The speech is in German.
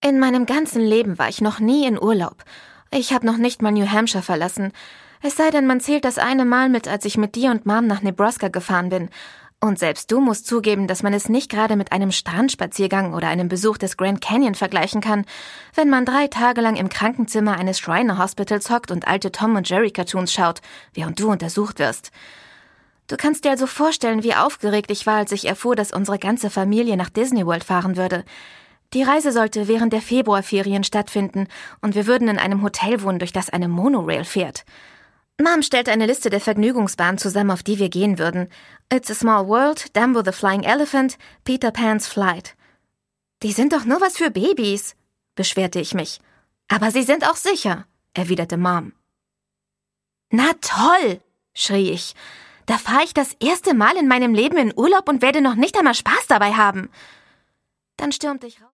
In meinem ganzen Leben war ich noch nie in Urlaub. Ich habe noch nicht mal New Hampshire verlassen. Es sei denn, man zählt das eine Mal mit, als ich mit dir und Mom nach Nebraska gefahren bin. Und selbst du musst zugeben, dass man es nicht gerade mit einem Strandspaziergang oder einem Besuch des Grand Canyon vergleichen kann, wenn man 3 Tage lang im Krankenzimmer eines Shriner Hospitals hockt und alte Tom und Jerry Cartoons schaut, während du untersucht wirst. Du kannst dir also vorstellen, wie aufgeregt ich war, als ich erfuhr, dass unsere ganze Familie nach Disney World fahren würde. Die Reise sollte während der Februarferien stattfinden und wir würden in einem Hotel wohnen, durch das eine Monorail fährt. Mom stellt eine Liste der Vergnügungsbahnen zusammen, auf die wir gehen würden. It's a Small World, Dumbo the Flying Elephant, Peter Pan's Flight. Die sind doch nur was für Babys, beschwerte ich mich. Aber sie sind auch sicher, erwiderte Mom. Na toll, schrie ich. Da fahre ich das erste Mal in meinem Leben in Urlaub und werde noch nicht einmal Spaß dabei haben. Dann stürmte ich raus.